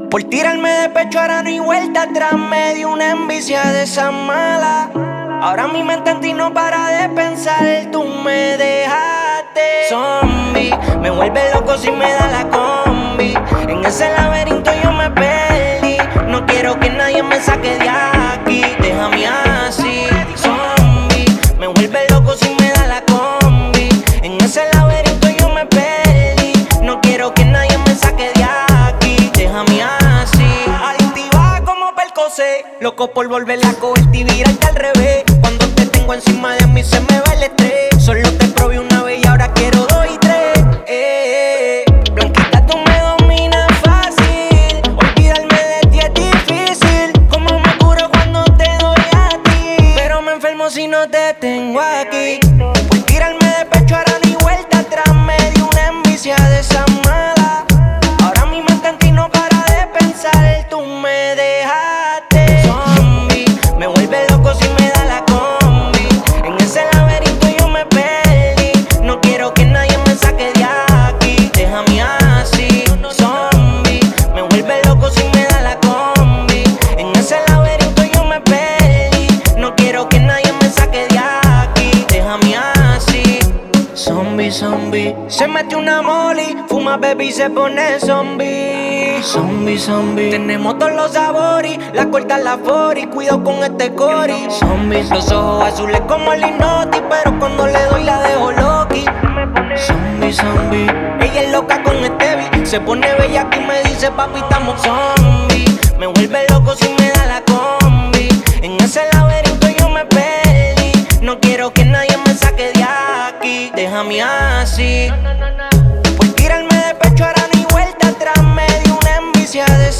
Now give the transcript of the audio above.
Por tirarme de pecho ahora no hay vuelta atrás. Me dio una envidia de esa mala. Ahora mi mente en ti no para de pensar. Tú me dejaste zombie. Me vuelve loco si me da la combi. En ese laberinto yo me perdí. No quiero que nadie me saque de aquí. Déjame así, zombie. Me vuelve loco si me da la combi. En ese laberinto yo me perdí. No quiero que nadie me saque de aquí. Déjame así. Adictiva como Percocet. Loco por volverla a cogerte y virarte al revés. Cuando te tengo encima de mí se me va el estrés. Solo te probé una vez y ahora quiero 2 y 3. Blanquita, tú me dominas fácil. Olvidarme de ti es difícil. Como me curo cuando te doy a ti. Pero me enfermo si no te tengo aquí. Por tirarme de pecho ahora ni vuelta atrás. Me dio una envidia de esa mala. Ahora mi mente en ti no para de pensar. Tú me dejaste zombie. Me vuelve loco si me da la combi. En ese laberinto yo me perdí. No quiero que nadie me saque de aquí. Déjame así, zombie. Me vuelve loco si me da la combi. En ese laberinto yo me perdí. No quiero que nadie me saque de aquí. Déjame así, zombie, zombie. Se mete una molly, fuma baby y se pone zombie. Zombie, zombie. Tenemos todos los sabores, la corta la fori. Cuido con este cori. Zombie, los ojos azules como el Inoti. Pero cuando le doy la dejo loqui. Zombie, zombie. Ella es loca con este beat. Se pone bella aquí y me dice papi estamos zombie. Me vuelve loco si me da la combi. En ese laberinto yo me perdí. No quiero que nadie me saque de aquí. Déjame así. Por tirarme de pecho ahora ni vuelta atrás. Me dio una envidia de